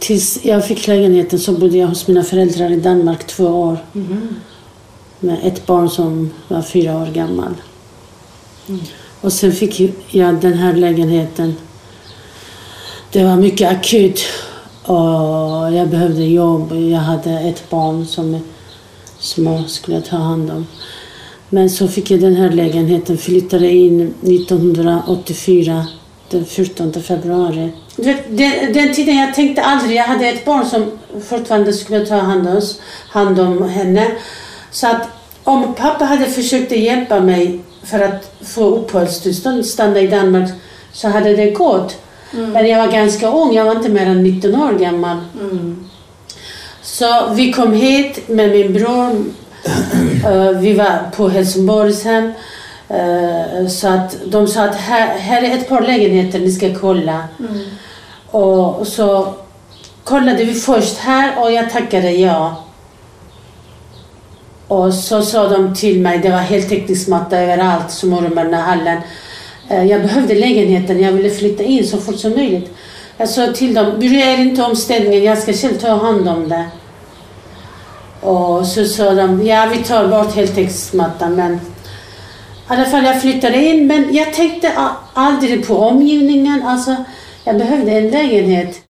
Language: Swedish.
tills jag fick lägenheten så bodde jag hos mina föräldrar i Danmark 2 år. Med ett barn som var 4 år gammal. Och sen fick jag den här lägenheten. Det var mycket akut. Och jag behövde jobb. Jag hade ett barn som jag skulle ta hand om. Men så fick jag den här lägenheten. Flyttade in 1984. Den 14 februari. Den tiden jag tänkte aldrig. Jag hade ett barn som fortfarande skulle ta hand om henne. Så att om pappa hade försökt hjälpa mig för att få uppehållstillstånd, stanna i Danmark, så hade det gått. Men jag var ganska ung. Jag var inte mer än 19 år gammal. Så vi kom hit med min bror. Vi var på Helsingborgshem. Så att de sa att här är ett par lägenheter ni ska kolla. Och så kollade vi först här och jag tackade ja. Och så sa de till mig, det var heltäckningsmatta överallt, smörgårdarna, hallen. Jag behövde lägenheten, jag ville flytta in så fort som möjligt. Jag sa till dem, bryr er inte om städningen, jag ska själv ta hand om det. Och så sa de, ja vi tar bort heltäckningsmattan, men i alla fall jag flyttade in. Men jag tänkte aldrig på omgivningen, alltså jag behövde en lägenhet.